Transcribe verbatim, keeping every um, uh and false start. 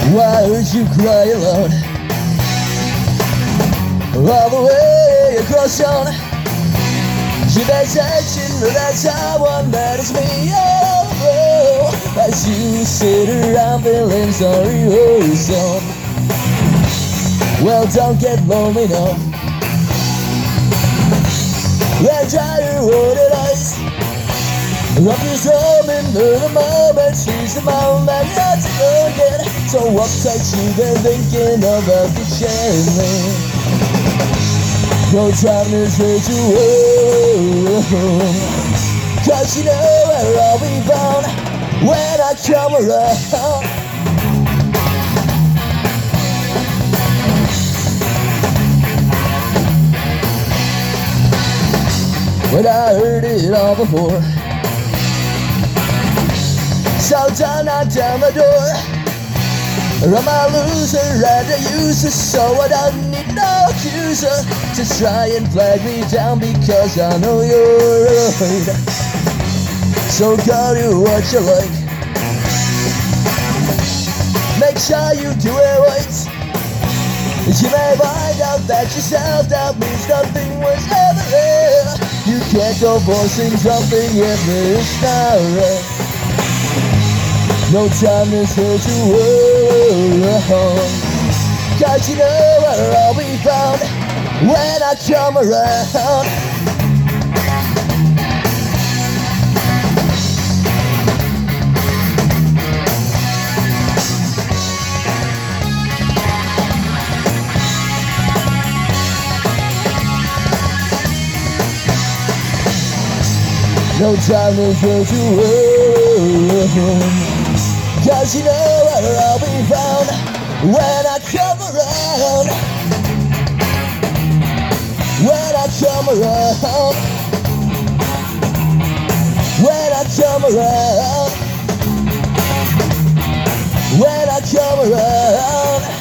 Why would you cry alone? All the way across town, she begs attention, but that's someone that is me. Oh, oh, as you sit around feeling sorry for yourself. Well, don't get lonely now. Let's try to hold it eyes. I'm just home into the moment. She's the moment that you're to forget. So uptight you've been thinking about the sharing. No time to say to her, cause you know where I'll be found when I come around. But I heard it all before. So don't knock down the door. I'm a loser and a user, so I don't need no accuser to try and flag me down, because I know you're right. So go do what you like. Make sure you do it right. You may find out that yourself-doubt means nothing was ever there. You can't go forcing something if it's not right. No time to say to her, cause you know where I'll be found when I come around. No time to say to her, cause you know where I'll be found when I come around. When I come around. When I come around. When I come around.